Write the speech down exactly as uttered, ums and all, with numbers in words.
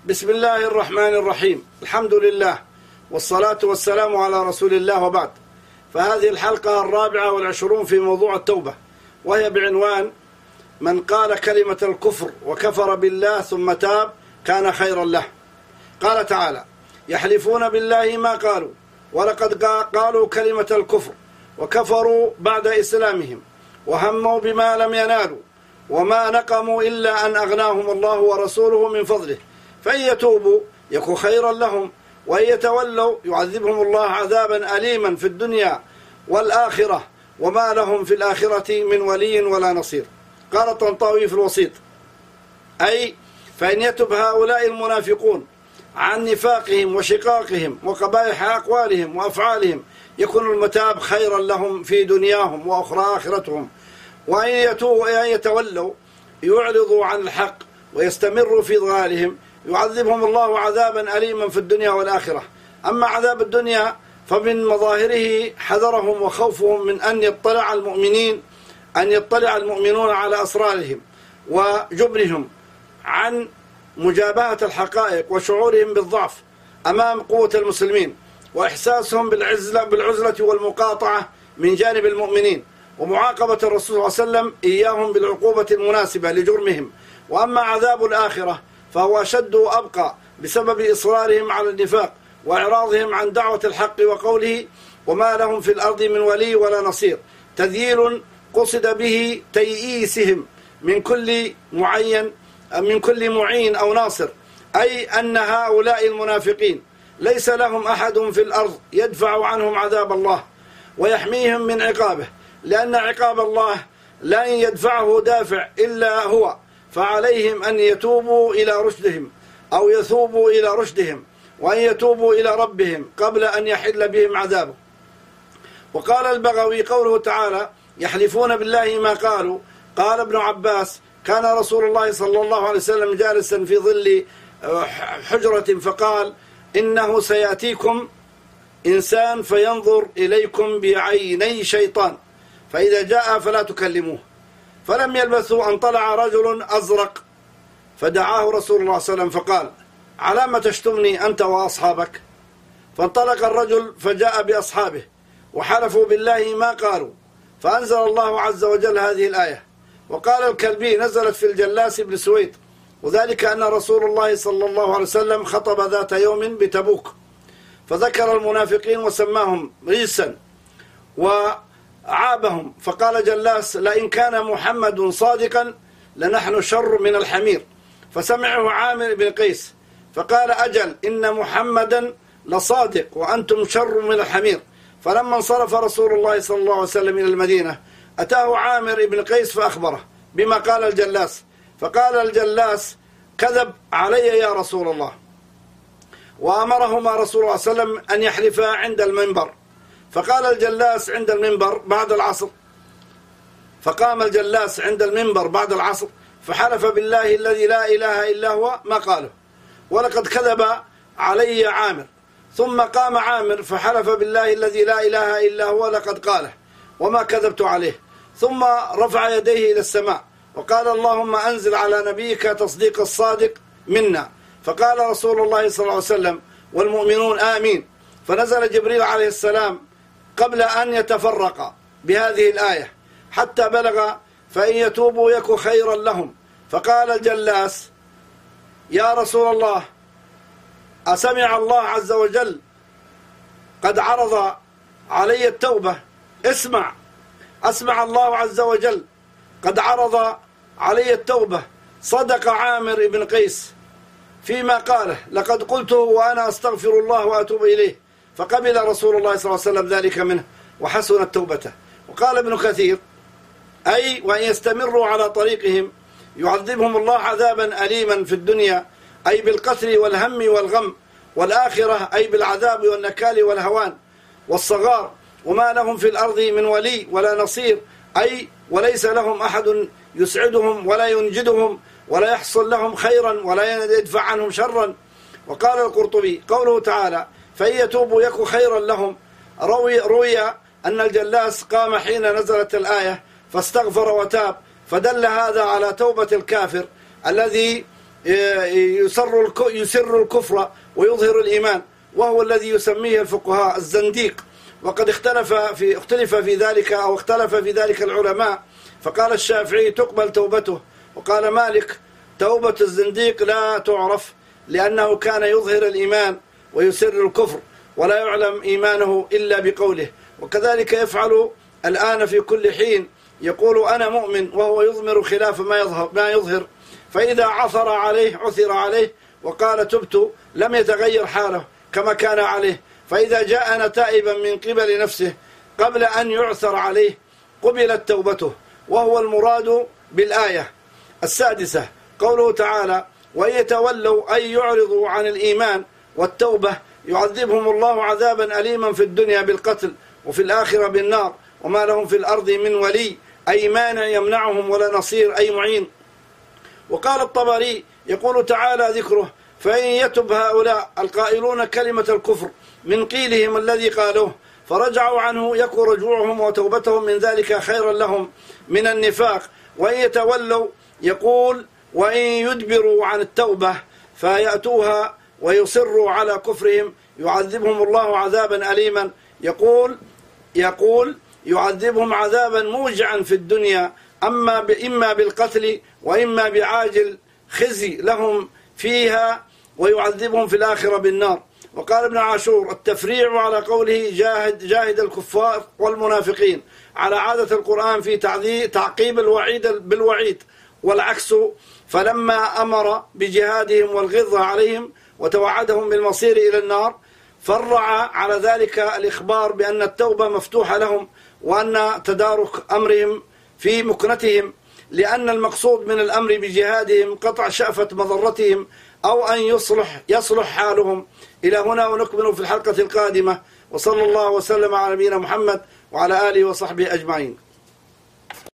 بسم الله الرحمن الرحيم. الحمد لله والصلاة والسلام على رسول الله، وبعد. فهذه الحلقة الرابعة والعشرون في موضوع التوبة، وهي بعنوان من قال كلمة الكفر وكفر بالله ثم تاب كان خيرا له. قال تعالى: يحلفون بالله ما قالوا ولقد قالوا كلمة الكفر وكفروا بعد إسلامهم وهموا بما لم ينالوا وما نقموا إلا أن أغناهم الله ورسوله من فضله، فإن يتوبوا يكن خيرا لهم وإن يتولوا يعذبهم الله عذابا أليما في الدنيا والآخرة وما لهم في الآخرة من ولي ولا نصير. قال الطنطاوي في الوسيط: أي فإن يتب هؤلاء المنافقون عن نفاقهم وشقاقهم وقبائح أقوالهم وأفعالهم يكون المتاب خيرا لهم في دنياهم وأخرى آخرتهم، وإن يتوبوا وإن يتولوا يعرضوا عن الحق ويستمروا في ضلالهم يعذبهم الله عذابا أليما في الدنيا والآخرة. أما عذاب الدنيا فمن مظاهره حذرهم وخوفهم من أن يطلع المؤمنين أن يطلع المؤمنون على أسرارهم وجبنهم عن مجابهة الحقائق وشعورهم بالضعف أمام قوة المسلمين وإحساسهم بالعزلة بالعزلة والمقاطعة من جانب المؤمنين ومعاقبة الرسول صلى الله عليه وسلم إياهم بالعقوبة المناسبة لجرمهم. وأما عذاب الآخرة فهو أشد وأبقى بسبب إصرارهم على النفاق وإعراضهم عن دعوة الحق وقوله وما لهم في الأرض من ولي ولا نصير. تذييل قصد به تيئيسهم من كل معين من كل معين أو ناصر، أي أن هؤلاء المنافقين ليس لهم أحد في الأرض يدفع عنهم عذاب الله ويحميهم من عقابه، لأن عقاب الله لا يدفعه دافع إلا هو، فعليهم أن يتوبوا إلى رشدهم أو يثوبوا إلى رشدهم وأن يتوبوا إلى ربهم قبل أن يحل بهم عذابه. وقال البغوي قوله تعالى: يحلفون بالله ما قالوا. قال ابن عباس: كان رسول الله صلى الله عليه وسلم جالسا في ظل حجرة فقال: إنه سيأتيكم إنسان فينظر إليكم بعيني شيطان، فإذا جاء فلا تكلموه. فلم يلبثوا أن طلع رجل أزرق فدعاه رسول الله صلى الله عليه وسلم فقال: على ما تشتمني أنت وأصحابك؟ فانطلق الرجل فجاء بأصحابه وحلفوا بالله ما قالوا، فأنزل الله عز وجل هذه الآية. وقال الكلبي: نزلت في الجلاس بن سويد، وذلك أن رسول الله صلى الله عليه وسلم خطب ذات يوم بتبوك فذكر المنافقين وسماهم رجسا وعابهم، فقال جلاس: لئن كان محمد صادقا لنحن شر من الحمير. فسمعه عامر بن قيس فقال: أجل إن محمدا لصادق وأنتم شر من الحمير. فلما انصرف رسول الله صلى الله عليه وسلم إلى المدينة أتاه عامر بن قيس فأخبره بما قال الجلاس، فقال الجلاس: كذب علي يا رسول الله. وأمرهما رسول الله صلى الله عليه وسلم أن يحلفا عند المنبر. فقال الجلاس عند المنبر بعد العصر فقام الجلاس عند المنبر بعد العصر فحلف بالله الذي لا إله إلا هو ما قاله، ولقد كذب علي عامر. ثم قام عامر فحلف بالله الذي لا إله إلا هو لقد قاله وما كذبت عليه. ثم رفع يديه إلى السماء وقال: اللهم أنزل على نبيك تصديق الصادق منا. فقال رسول الله صلى الله عليه وسلم والمؤمنون آمين. فنزل جبريل عليه السلام قبل أن يتفرق بهذه الآية حتى بلغ: فإن يتوبوا يكن خيرا لهم. فقال الجلاس: يا رسول الله، أسمع الله عز وجل قد عرض علي التوبة؟ اسمع، أسمع الله عز وجل قد عرض علي التوبة. صدق عامر بن قيس فيما قاله، لقد قلته وأنا أستغفر الله وأتوب إليه. فقبل رسول الله صلى الله عليه وسلم ذلك منه وحسنت توبته. وقال ابن كثير: أي وأن يستمروا على طريقهم يعذبهم الله عذابا أليما في الدنيا، أي بالقتل والهم والغم، والآخرة أي بالعذاب والنكال والهوان والصغار، وما لهم في الأرض من ولي ولا نصير، أي وليس لهم أحد يسعدهم ولا ينجدهم ولا يحصل لهم خيرا ولا يدفع عنهم شرا. وقال القرطبي قوله تعالى: فإن يتوبوا يكن خيرا لهم، روي, روي أن الجلاس قام حين نزلت الآية فاستغفر وتاب، فدل هذا على توبة الكافر الذي يسر يسر الكفر ويظهر الإيمان، وهو الذي يسميه الفقهاء الزنديق. وقد اختلف في اختلف في ذلك أو اختلف في ذلك العلماء، فقال الشافعي تقبل توبته، وقال مالك توبة الزنديق لا تعرف لأنه كان يظهر الإيمان ويسر الكفر ولا يعلم إيمانه إلا بقوله. وكذلك يفعل الآن في كل حين، يقول أنا مؤمن وهو يضمر خلاف ما يظهر, ما يظهر فإذا عثر عليه عثر عليه وقال تبت لم يتغير حاله كما كان عليه، فإذا جاءنا تائبا من قبل نفسه قبل أن يعثر عليه قبلت توبته، وهو المراد بالآية. السادسة قوله تعالى وإن يتولوا أي يعرضوا عن الإيمان والتوبة يعذبهم الله عذابا أليما في الدنيا بالقتل وفي الآخرة بالنار وما لهم في الأرض من ولي أي مانع يمنعهم ولا نصير أي معين. وقال الطبري يقول تعالى ذكره فإن يتب هؤلاء القائلون كلمة الكفر من قيلهم الذي قالوه فرجعوا عنه يكون رجوعهم وتوبتهم من ذلك خيرا لهم من النفاق. وإن يتولوا يقول وإن يدبروا عن التوبة فيأتوها ويصروا على كفرهم يعذبهم الله عذابا أليما، يقول يقول يعذبهم عذابا موجعا في الدنيا أما إما بالقتل وإما بعاجل خزي لهم فيها ويعذبهم في الآخرة بالنار. وقال ابن عاشور التفريع على قوله جاهد, جاهد الكفار والمنافقين على عادة القرآن في تعقيب الوعيد بالوعيد، والعكس فلما أمر بجهادهم والغضة عليهم وتوعدهم بالمصير إلى النار فرع على ذلك الإخبار بأن التوبة مفتوحة لهم وأن تدارك أمرهم في مكنتهم، لأن المقصود من الأمر بجهادهم قطع شأفة مضرتهم أو أن يصلح يصلح حالهم. إلى هنا ونكمل في الحلقة القادمة، وصلى الله وسلم على نبينا محمد وعلى آله وصحبه أجمعين.